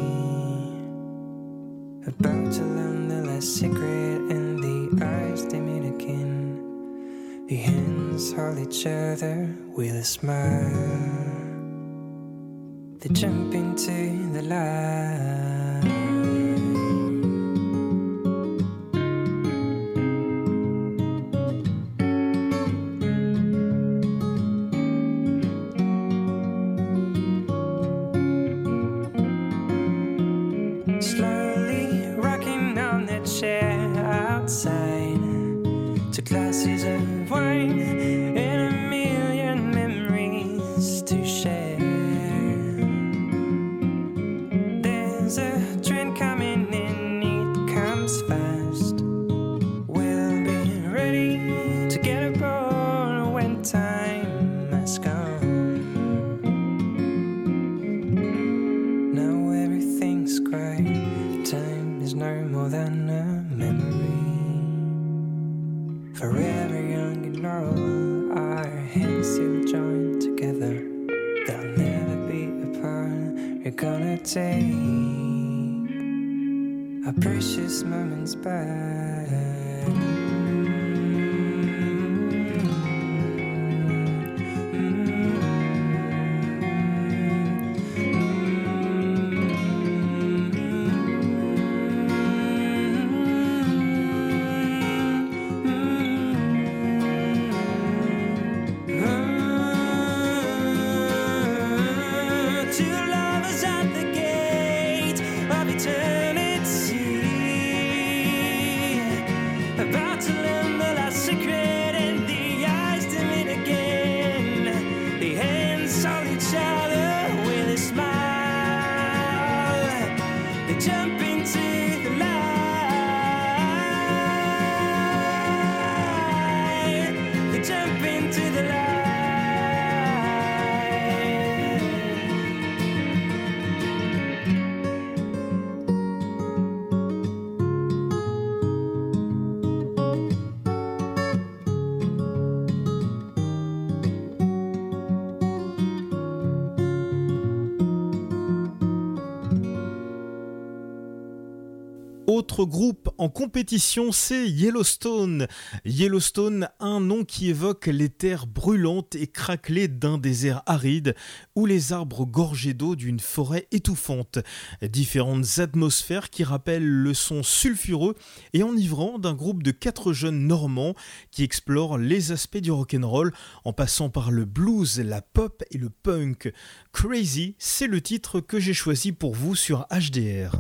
about to learn the last secret, and the eyes they meet again. The hands hold each other with a smile. They jump into the light. Glasses of wine and a million memories to share. There's a train coming in, it comes fast. We'll be ready to get aboard when time has come. Now everything's quiet, time is no more than a memory. Forever young and old, our hands still joined together. They'll never be apart. We're gonna take our precious moments back. Autre groupe en compétition, c'est Yellowstone. Yellowstone, un nom qui évoque les terres brûlantes et craquelées d'un désert aride ou les arbres gorgés d'eau d'une forêt étouffante. Différentes atmosphères qui rappellent le son sulfureux et enivrant d'un groupe de 4 jeunes normands qui explorent les aspects du rock'n'roll en passant par le blues, la pop et le punk. Crazy, c'est le titre que j'ai choisi pour vous sur HDR.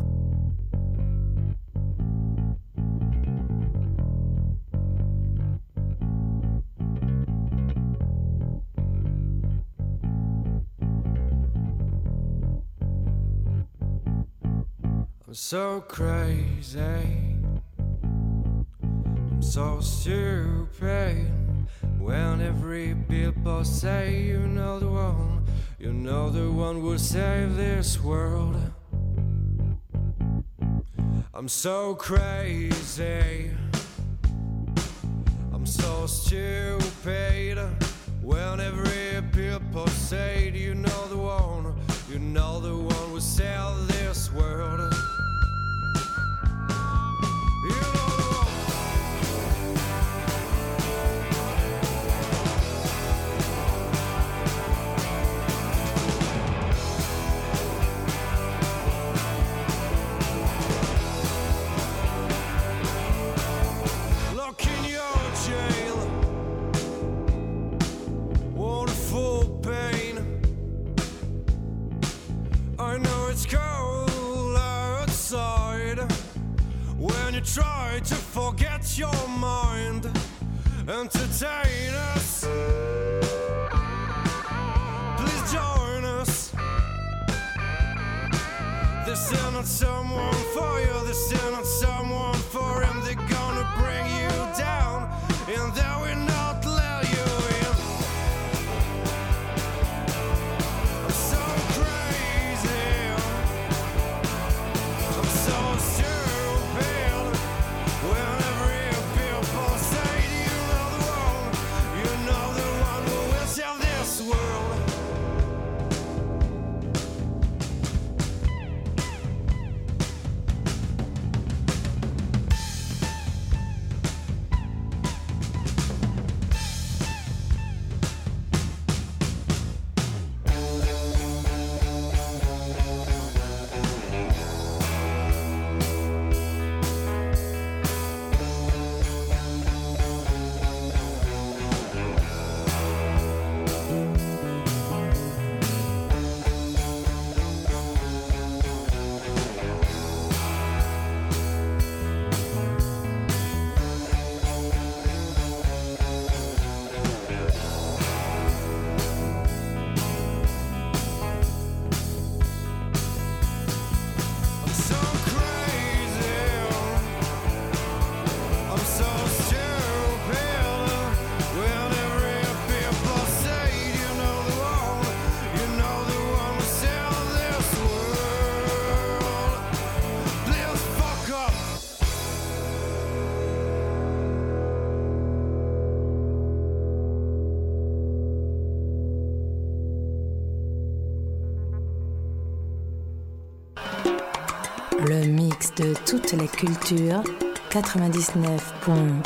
I'm so crazy, I'm so stupid. When every people say you know the one will save this world. I'm so crazy, I'm so stupid. When every people say you know the one will save this world. You know the one. it's cold outside when you try to forget your mind. Entertain us, please join us. This is not someone for you, this is not someone for him. They're gonna bring you down, and they will not let you in. I'm so crazy, I'm so stupid. Whenever people say you know the one who will save this world. Le mix de toutes les cultures, 99.1.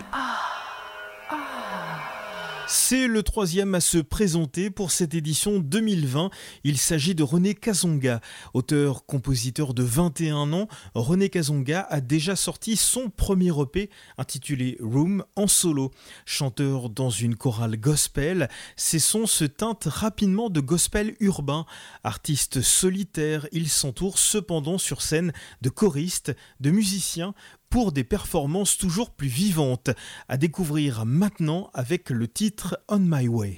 C'est le troisième à se présenter pour cette édition 2020. Il s'agit de René Kasonga. Auteur-compositeur de 21 ans, René Kasonga a déjà sorti son premier EP intitulé Room en solo. Chanteur dans une chorale gospel, ses sons se teintent rapidement de gospel urbain. Artiste solitaire, il s'entoure cependant sur scène de choristes, de musiciens, pour des performances toujours plus vivantes, à découvrir maintenant avec le titre On My Way.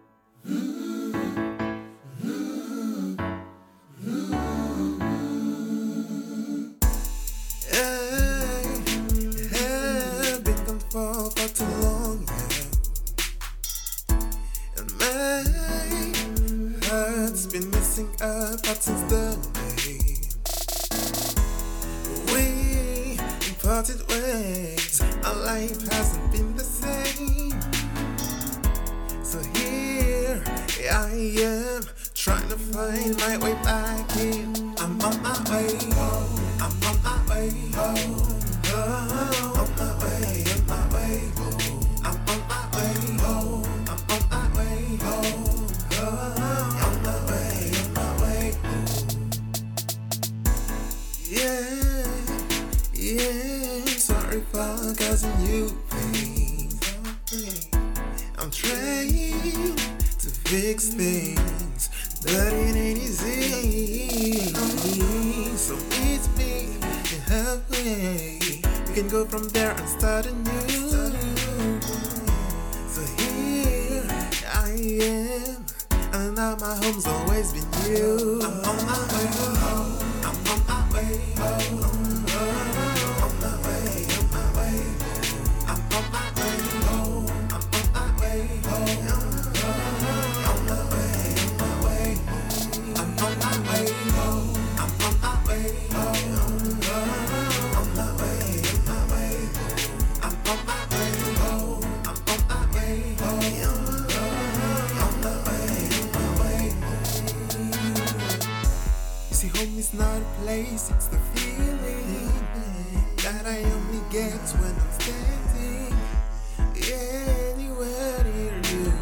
Parted ways, our life hasn't been the same. So here I am, trying to find my way back in. I'm on my way home, I'm on my way home, oh, on my way home. I'm on my way home, I'm on my way home, oh, on my way home. Yeah, sorry for causing you pain. I'm trying to fix things, but it ain't easy. So meet me halfway. We can go from there and start anew. So here I am, and now my home's always been you. I'm on my way home, I'm on my way home. It's not a place, it's the feeling that I only get when I'm standing anywhere near you,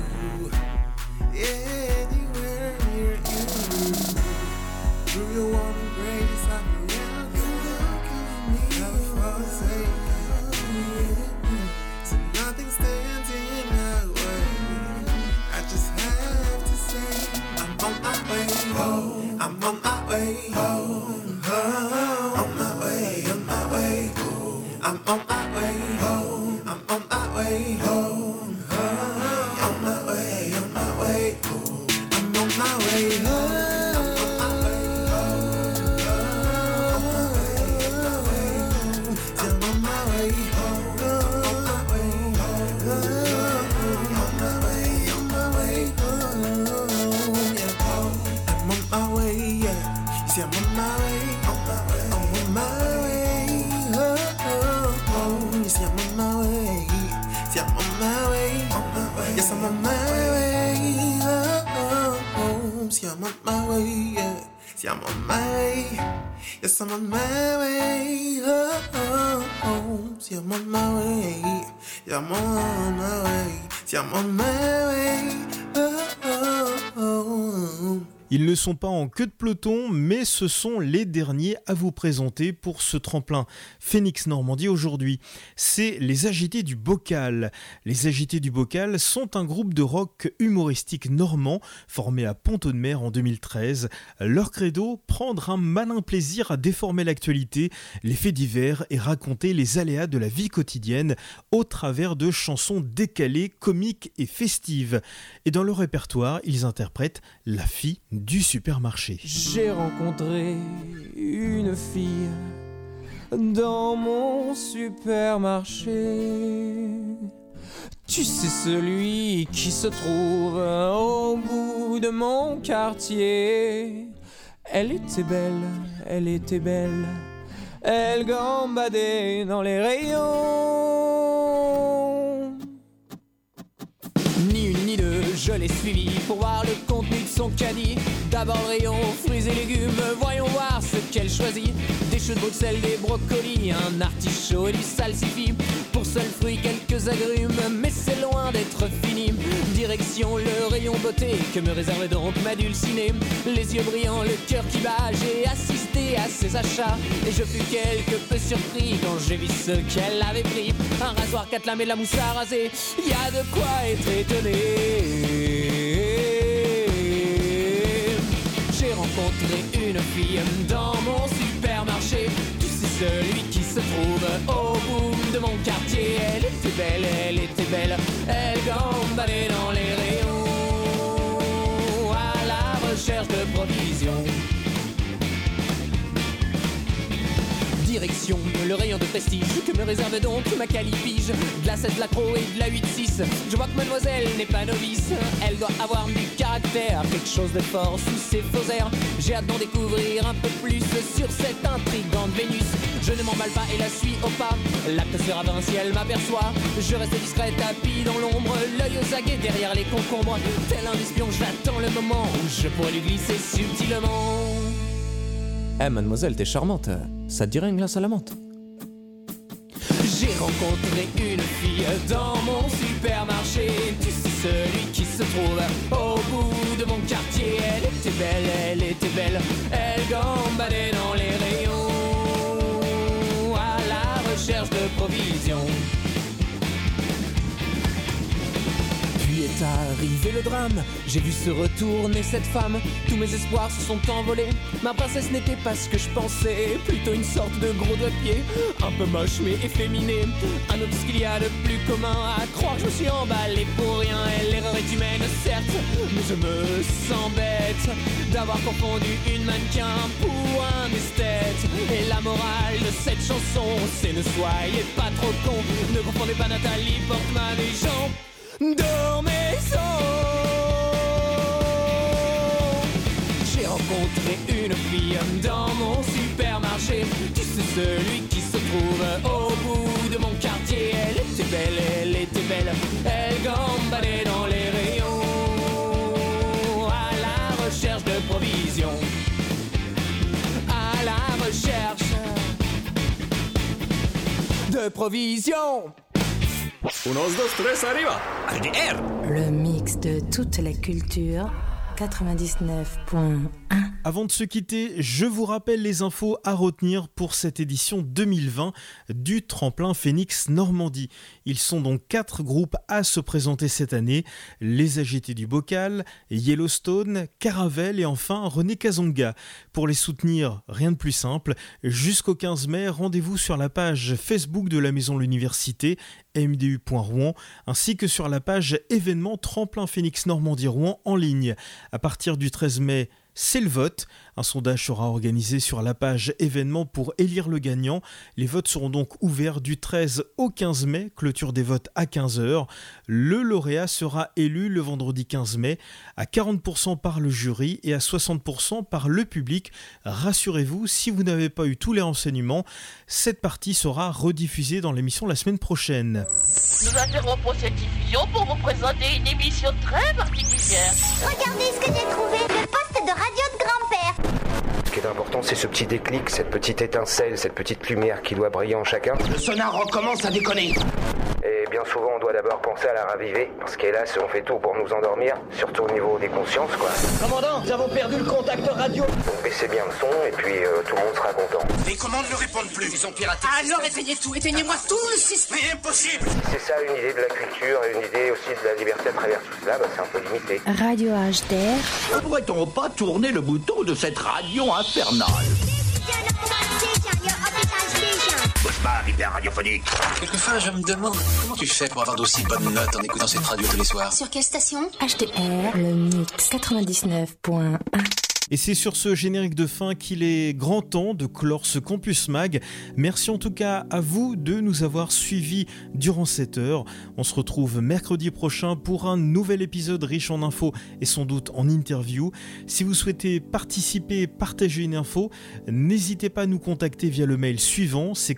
anywhere near you. Through your warm embrace, I'm around you, never fall safe. So nothing stands in my way. I just have to say, I'm on my way home. I'm on my way home, on my way, on my way. I'm on my way home, I'm on my way home, on my way, on my way. I'm on my way home. I'm on my way, I'm on my way, oh, oh, oh. You see, I'm on my way, see, I'm on my way, yes, I'm on my way, oh, oh, oh. See, I'm on my way, yeah. See, I'm on my way, yes, I'm on my way, oh, oh, oh. See, I'm on my way, yeah, I'm on my way, see, I'm on my way, oh, oh, oh. Ils ne sont pas en queue de peloton, mais ce sont les derniers à vous présenter pour ce tremplin Phoenix Normandie aujourd'hui. C'est les Agités du Bocal. Les Agités du Bocal sont un groupe de rock humoristique normand formé à Pont-Audemer en 2013. Leur credo, prendre un malin plaisir à déformer l'actualité, les faits divers et raconter les aléas de la vie quotidienne au travers de chansons décalées, comiques et festives. Et dans leur répertoire, ils interprètent La fille du supermarché. J'ai rencontré une fille dans mon supermarché. Tu sais, celui qui se trouve au bout de mon quartier. Elle était belle, elle était belle. Elle gambadait dans les rayons. Ni une ni deux, je l'ai suivi pour voir le contenu de son caddie. D'abord le rayon fruits et légumes, voyons voir ce qu'elle choisit. Des choux de Bruxelles, des brocolis, un artichaut et du salsifis. Pour seul fruit, quelques agrumes, mais c'est loin d'être fini. Direction le rayon beauté, que me réservait donc ma dulcinée. Les yeux brillants, le cœur qui bat, j'ai assisté à ses achats. Et je fus quelque peu surpris quand j'ai vu ce qu'elle avait pris. Un rasoir, 4 lames et de la mousse à raser, y a de quoi être étonné. J'ai rencontré une fille dans mon supermarché. Tu sais, celui qui se trouve au bout de mon quartier. Elle était belle, elle était belle. Elle gambadait dans les rayons à la recherche de provisions. Direction le rayon de prestige que me réserve donc ma calipige. De la 16, de la Pro et de la 8-6. Je vois que mademoiselle n'est pas novice. Elle doit avoir du caractère, quelque chose de fort sous ses faux airs. J'ai hâte d'en découvrir un peu plus sur cette intrigante Vénus. Je ne m'emballe pas et la suis au pas. L'acte sera vain si elle m'aperçoit. Je reste discret, tapis dans l'ombre, l'œil aux aguets derrière les concombres. Tel un espion, j'attends le moment où je pourrais lui glisser subtilement. Eh mademoiselle, t'es charmante, ça te dirait une glace à la menthe? J'ai rencontré une fille dans mon supermarché. Tu sais, celui qui se trouve au bout de mon quartier. Elle était belle, elle était belle. Elle gambadait dans les rayons à la recherche de provisions. Puis est arrivé le drame, j'ai vu se retourner cette femme. Tous mes espoirs se sont envolés. Ma princesse n'était pas ce que je pensais, plutôt une sorte de gros doigt de pied. Un peu moche mais efféminé, un autre ce qu'il y a de plus commun. À croire que je me suis emballé pour rien. Et l'erreur est humaine certes, mais je me sens bête d'avoir confondu une mannequin pour un esthète. Et la morale de cette chanson, c'est ne soyez pas trop con. Ne confondez pas Nathalie Portman et Jean Dormesson. J'ai rencontré une fille dans mon supermarché. Tu sais, celui qui se trouve au bout de mon quartier. Elle était belle, elle était belle. Elle gambadait dans les rayons à la recherche de provisions. À la recherche de provisions. Unos, dos, tres, arriba. HDR. Le mix de toute la culture 99.1 Avant de se quitter, je vous rappelle les infos à retenir pour cette édition 2020 du Tremplin Phoenix Normandie. Ils sont donc 4 groupes à se présenter cette année. Les Agités du Bocal, Yellowstone, Caravelle et enfin René Kazonga. Pour les soutenir, rien de plus simple. Jusqu'au 15 mai, rendez-vous sur la page Facebook de la Maison de l'Université, mdu.rouen, ainsi que sur la page événement Tremplin Phoenix Normandie Rouen en ligne. À partir du 13 mai, c'est le vote. Un sondage sera organisé sur la page événement pour élire le gagnant. Les votes seront donc ouverts du 13 au 15 mai, clôture des votes à 15h. Le lauréat sera élu le vendredi 15 mai, à 40% par le jury et à 60% par le public. Rassurez-vous, si vous n'avez pas eu tous les renseignements, cette partie sera rediffusée dans l'émission la semaine prochaine. Nous interrompons cette diffusion pour vous présenter une émission très particulière. Regardez ce que j'ai trouvé, le poste de radio de grand-père. Ce qui est important, c'est ce petit déclic, cette petite étincelle, cette petite lumière qui doit briller en chacun. Le sonar recommence à déconner. Et bien souvent, on doit d'abord penser à la raviver, parce qu'hélas, on fait tout pour nous endormir, surtout au niveau des consciences, quoi. Commandant, nous avons perdu le contact radio. Donc baissez bien le son, et puis tout le monde sera content. Les commandes ne répondent plus, ils ont piraté. Alors éteignez tout, éteignez-moi tout le système. Mais impossible. Si c'est ça une idée de la culture, et une idée aussi de la liberté à travers tout cela, c'est un peu limité. Radio HDR. Ne pourrait-on pas tourner le bouton de cette radio infernale? Bouge pas, hyper radiophonique. Quelquefois, je me demande comment tu fais pour avoir d'aussi bonnes notes en écoutant cette radio tous les soirs. Sur quelle station? HDR, le mix 99.1. Et c'est sur ce générique de fin qu'il est grand temps de clore ce Campus Mag. Merci en tout cas à vous de nous avoir suivis durant cette heure. On se retrouve mercredi prochain pour un nouvel épisode riche en infos et sans doute en interview. Si vous souhaitez participer, partager une info, n'hésitez pas à nous contacter via le mail suivant, c'est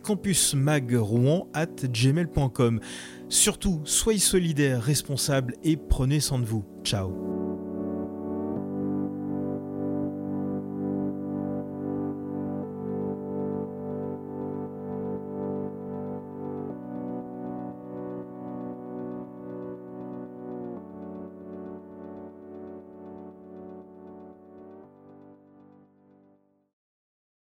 campusmagrouen@gmail.com. Surtout, soyez solidaires, responsables et prenez soin de vous. Ciao.